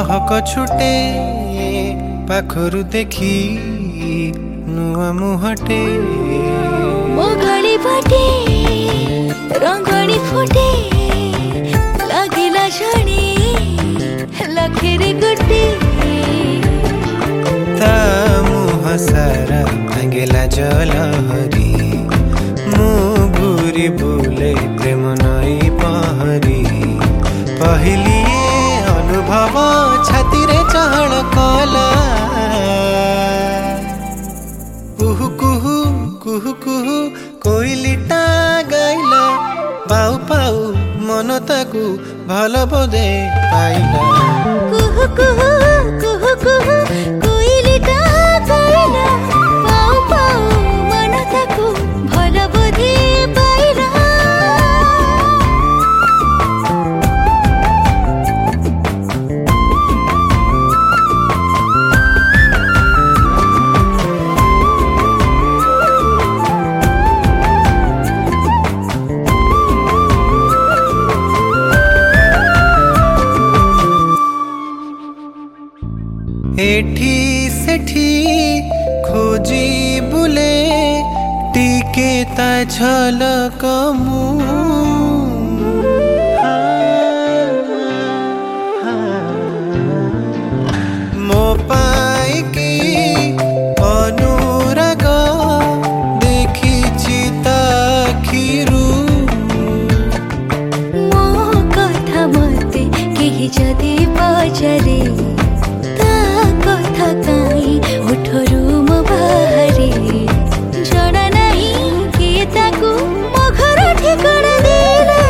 महक छुटे पाखरु देखी नुआ मुहटे मोगली फटे रंगणी फुटे लगिला छाणी लखेरे गुटे ता मुह सारा भांगेला जलहरी मुगुरी बुले प्रेम नई पहरी पहली अनुभव छाती रे चहल कला कुहु कुहु कुहु कुहु कोइलीटा गाइला पाऊ पाऊ मन ताकू भल बोधे पाइला कुहु कुहु कुहु कुहु कोइलीटा गाइला पाऊ पाऊ मन ताकू भल बोधे पाइला एठी सेठी खोजी बुले टिके ता झलक मु मो पाई की अनुराग देखी चिता खीरू मो कथा मते केही जदि पचारे कथा काई उठरू मो बाहरे जड़ा नहीं के ताकू मो घर ठिकाना देला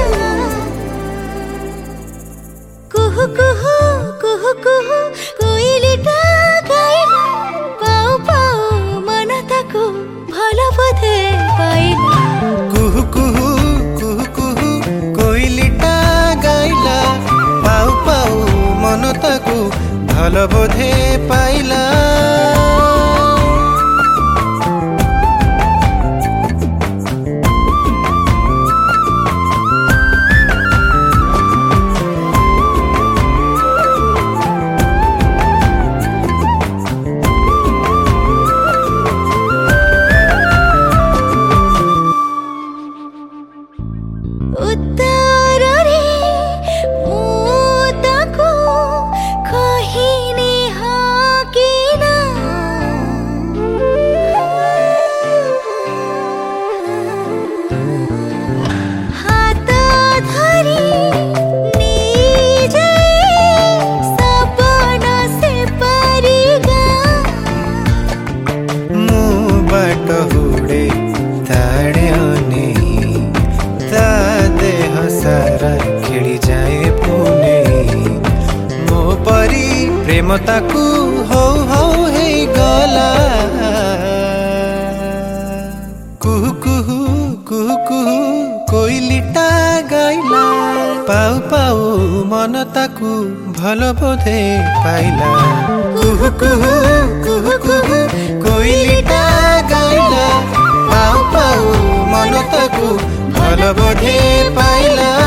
कुहु कुहु कुहु कुहु कोइलीटा गाइला पाऊ पाऊ मन ताकू भल बोधे पाइला कुहु कुहु कुहु कुहु कोइलीटा गाइला पाऊ पाऊ मन ताकू भल बोधे पाइला उत्तर रे मु ताकू कहिने हाकिना हाथ धरी निजे सपना से परिगा मु बाट हुड़े ताड़े अनेही ता देह सारा खेली जाए पुने मो परी प्रेम ताकू हो हे गला कुहु कुहु कुहु कुहु कोइलीटा गाइला पाऊ पाऊ मन ताकू भल बोधे पाइला कुहु कुहु कुहु कुहु कोइलीटा गाइला पाऊ पाऊ मन ताकू भल बोधे पाइला।